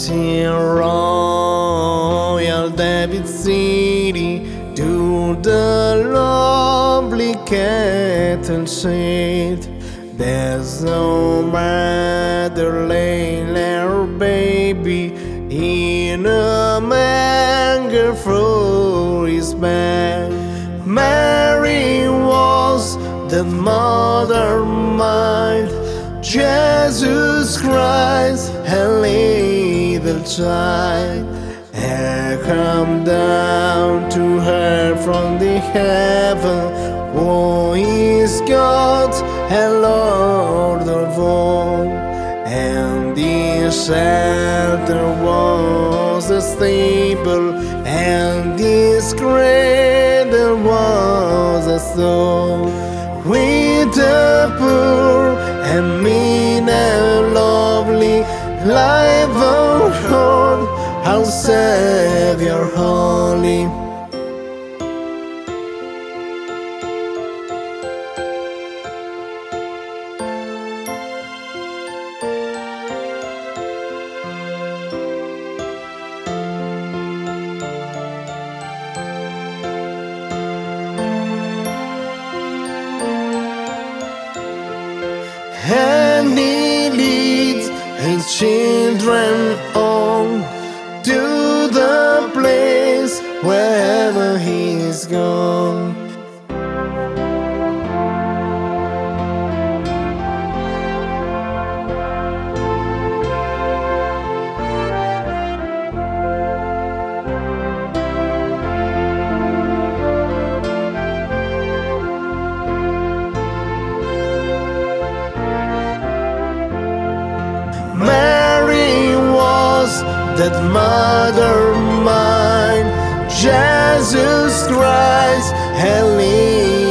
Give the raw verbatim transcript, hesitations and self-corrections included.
in Royal David City, to the lovely cattle shed. There's no mother laying her baby in a manger for his back. Mary was the mother mild, Jesus Christ, her little child, had come down to her from the heaven. Who is God and Lord of all? And the shelter was a stable, and this cradle was a stone. With the poor and mean and lovely life on earth, our Savior holy. And he leads his children on to the place wherever he is gone. Mary was that mother mine, Jesus Christ, her